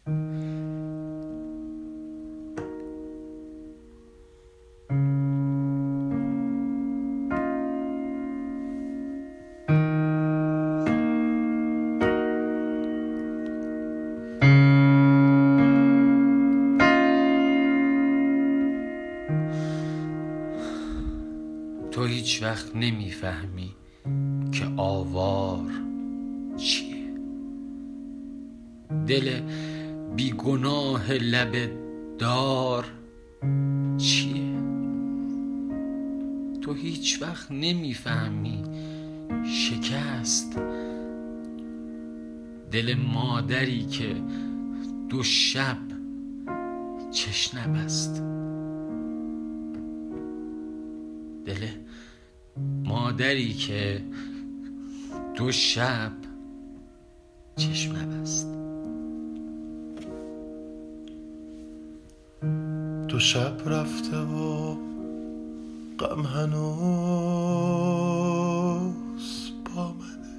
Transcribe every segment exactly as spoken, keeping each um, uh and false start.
تو هیچ وقت نمیفهمی که آوار چیه، دل بیگناه لب دار چیه. تو هیچ وقت نمیفهمی شکست دل مادری که دو شب چش نبست، دل مادری که دو شب چشم نبست. دو شب رفته و غم هنوز با منه،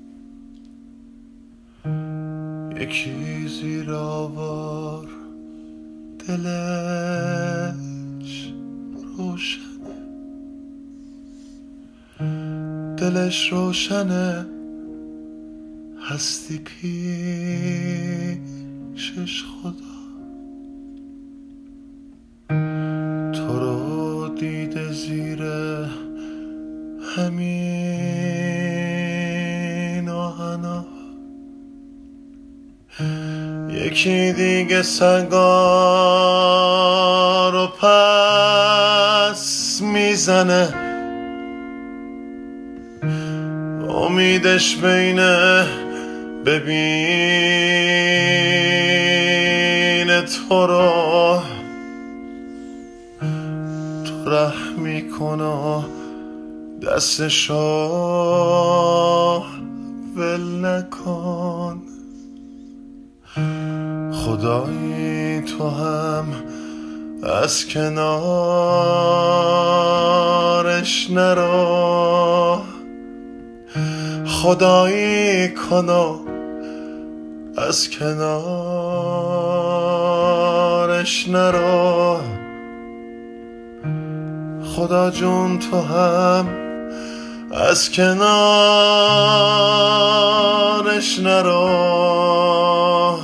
یکی زیر آوار دلش روشنه، دلش روشنه هستی پیشش خدا. تو رو دیده زیر همین آهنا، یکی دیگه سنگا رو پس میزنه، امیدش بینه ببینه تو رو، تو رحم میکنه دستشو ول نکن. خدایی تو هم از کنارش نرو، خدایی کنو از کنارش نرو. خدا جون تو هم از کنارش نرو.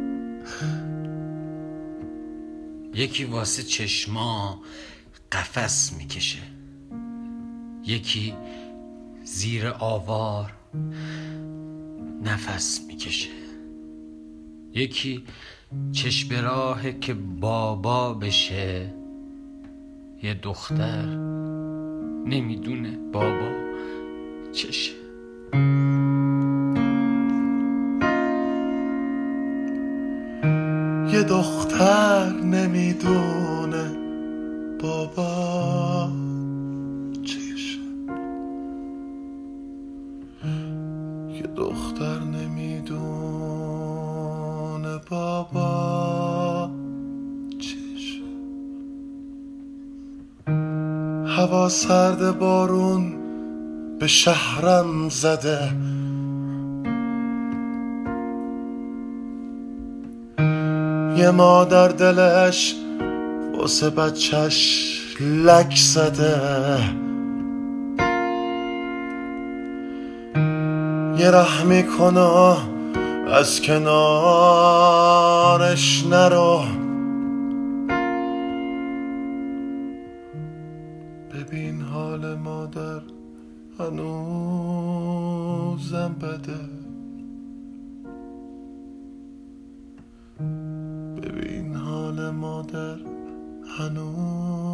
یکی واسه چشما قفس میکشه، یکی زیر آوار نفس میکشه، یکی چشم راهه که بابا بشه، یه دختر نمیدونه بابا چشه. یه دختر نمیدونه بابا چشه، یه دختر نمیدونه بابا چشه. هوا سرد بارون به شهرم زده، یه مادر دلش واسه بچهش لک زده، یه رحمی کنه از کنارش نرو. ببین حال مادر هنوزم بده، ببین حال مادر هنوز